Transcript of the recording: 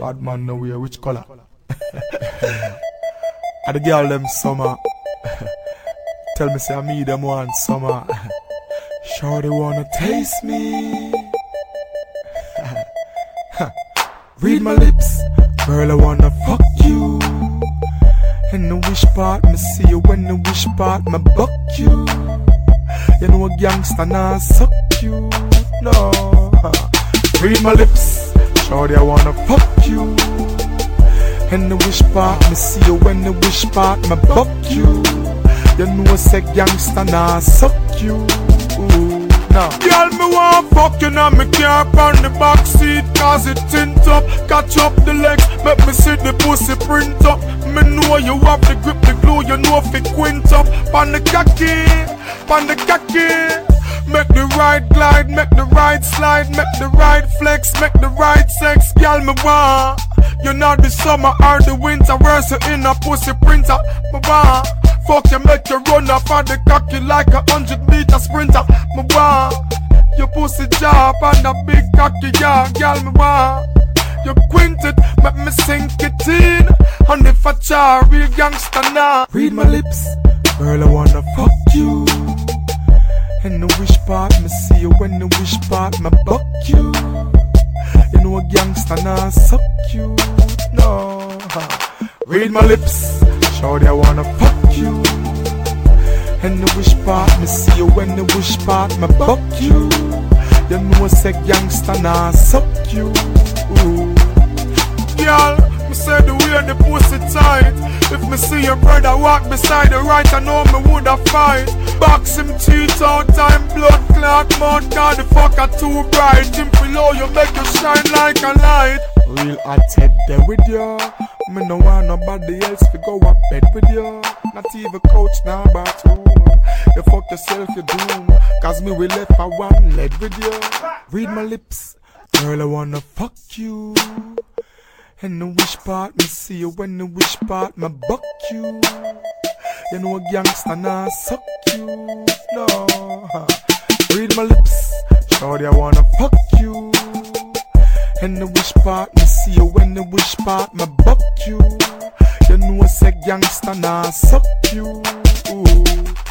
Bad man no wear which color? And the girl them summer. Tell me say I me them want summer. Shorty wanna taste me. Read my lips, girl I wanna fuck you. In the wish part, me see you when the wish part, me buck you. You know a gangster nah suck you, no. Read my lips, shorty I wanna fuck you. In the wish part, me see you when the wish part, me buck you. You know a gangster nah suck you, nah. Girl me want fuck you now, me car on the back seat, cause it tint up. Catch up the legs, make me see the pussy print up. Me know you have the grip, the glue, you know if it quint up. Pan the khaki. Make the right glide, make the right slide, make the right flex, make the right sex. Girl me want, you know the summer or the winter, worse in a pussy printer. Me want, fuck you make you run off of the cocky like a 100-meter sprinter. Me want, your pussy job and a big cocky, yeah, girl me want. You quint it, make me sink it in. And if I try real gangster now, read my lips, girl I wanna fuck you. In the wish part, me see you when the wish part, me buck you. You know a gangster nah suck you, no. Read my lips, shorty I wanna fuck you. In the wish part, me see you when the wish part, me buck you. You know a gangster nah suck you. Girl, me say the way the pussy tight. If me see your brother walk beside the right, I know me woulda fight. Box him teeth out, time blood clot mouth, cause the fucker too bright. Him below you make you shine like a light. Real hot head there with you. Me no want nobody else to go up bed with you. Not even coach now bathroom. You fuck yourself, you doom. Cause me will left for one lead with you. Read my lips, girl I wanna fuck you. In the wish part, me see you when the wish part, me buck you. You know a gangster nah suck you, no. Read my lips, shorty I wanna fuck you. In the wish part, me see you when the wish part, me buck you. You know a gangster nah suck you.